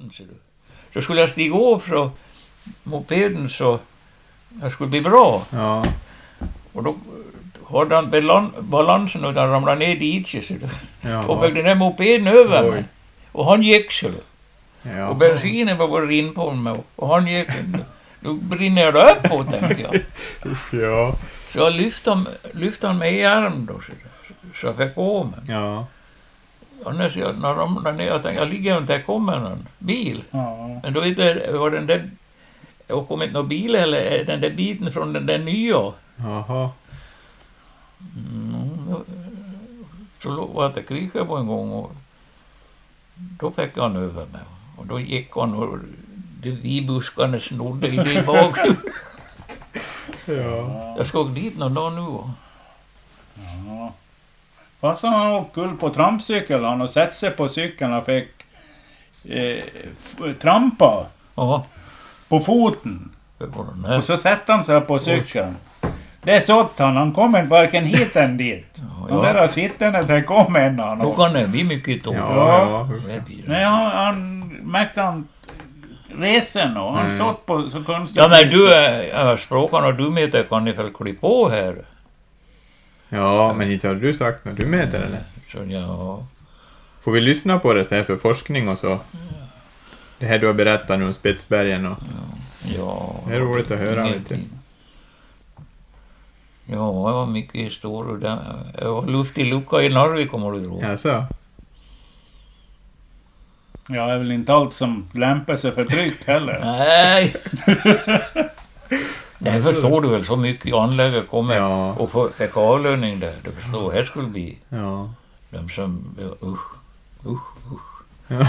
ser du. Så skulle jag stiga upp så mopeden så jag skulle bli bra. Ja. Och då hade han balansen och han ramlade ner dit, ser du. Jaha. Och fick den där mopeden över Oj. mig. Och han gick, ser du. Ja. Och bensinen var rinn på mig. Och han gick. Då brinner det upp på, tänkte jag. Ja. Så jag lyfte han med i arm då, så jag fick gå med. Ja. Och när jag ramlade ner, jag tänkte, jag ligger inte, det kommer någon bil. Ja. Men då vet jag, var den där, jag kom inte någon bil eller den där biten från den där nya. Jaha. Så var det kriget på en gång och då fick han över mig. Och då gick han och de vibuskarna snodde i det bakgrund. Ja. Jag ska åka dit någon dag nu. Ja. Fast han åkt kull på trampcykel. Han har sett sig på cykeln och fick trampa Ja, på foten. det var den här. Och så sätter han sig på cykeln. Det är så att han kommer inte varken hit än dit. Ja. De där sittande där kom en Då annan. kan det bli mycket tom. Ja. Det blir det. Nej, han märkte han resen och han satt på så konstigt. Ja, men du är språkan och dumheter kan ni väl klippa på här. Ja, men inte har du sagt något dumheter eller? Så ja. Får vi lyssna på det sen för forskning och så? Det här du har berättat nu om Spetsbergen och... Ja. Det är roligt att höra, vet du. Ja, det var mycket historier. Det var luftig lucka i Narvik, kommer du ihåg. Alltså. Ja, det är väl inte allt som lämpar sig för tryck heller. Nej! Det förstår du väl, så mycket anläggare kommer Ja. och fick avlöning där. Du förstår, här skulle bli Ja. de som... Usch. Ja.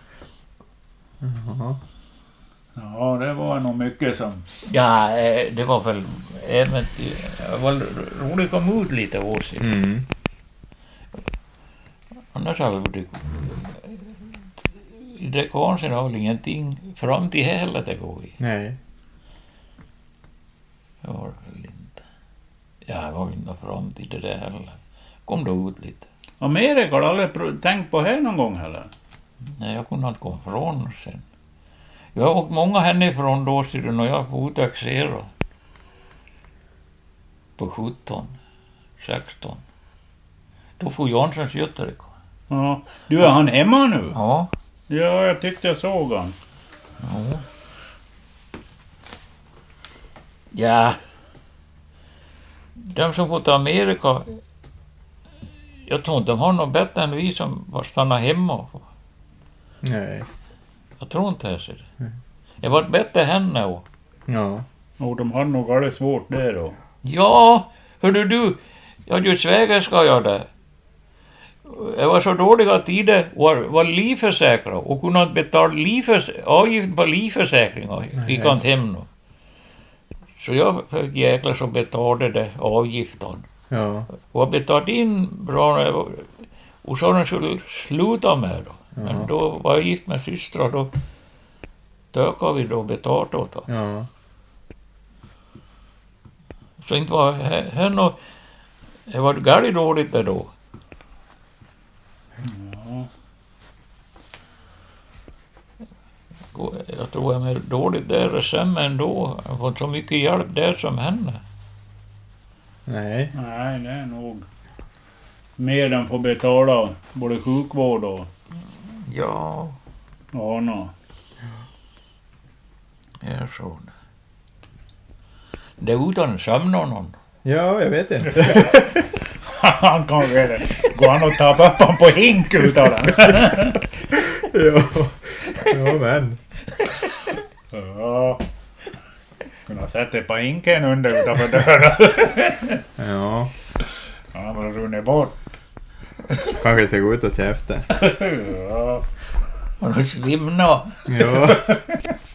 Jaha. Ja, det var nog mycket som... Ja, det var väl... Även, det var roligt att komma ut lite år sedan. Mm. Annars har det... I det kvarnsen har väl ingenting fram till heller det går i. Nej. Det var väl inte. Ja, det var inte fram till det där heller. Kom då ut lite. Amerika har du aldrig tänkt på här någon gång heller? Nej, jag kunde inte komma från sen. Jag har åkt många hemifrån då sedan och jag får utaxera. På 17, 16. Då får Janssons Göteborg. Ja. Du, är han hemma nu? Ja. Ja, jag tyckte jag såg han. Ja. Ja. De som får till Amerika, jag tror inte de har något bättre än vi som var stanna hemma. Nej. Jag tror inte det. Ser det. Det var bättre henne och. Ja. Och de har nog väldigt svårt där då. Ja, hörde du, jag hade ju svägerska jag där. Jag var så dåliga tider var livförsäkrad och kunde inte betala avgiften på livförsäkringar. Gick inte hem nu. Så jag fick jäklar så betalade det avgiften. Ja. Och jag betalade in bra och så den skulle sluta med då. Men då var jag gift med systrar då tökade vi då betalt åt då. Ja. Så inte var henne det var galet dåligt där då. Ja. Jag tror jag är dåligt där är sämre ändå. Jag har fått så mycket hjälp där som henne. Nej. Nej, det är nog mer än får betala både sjukvård och Ja, no. det är så. Det är utan sömn någon. Ja, jag vet inte. Han kan väl gå an och ta upp honom på hink utan den. Ja. Ja, men. Ja. Kunna sätta på hinken under utanför dörren. Ja. Han har runnit bort. Kanske ska gå ut och se efter. Ja. Han har svimnat. Ja.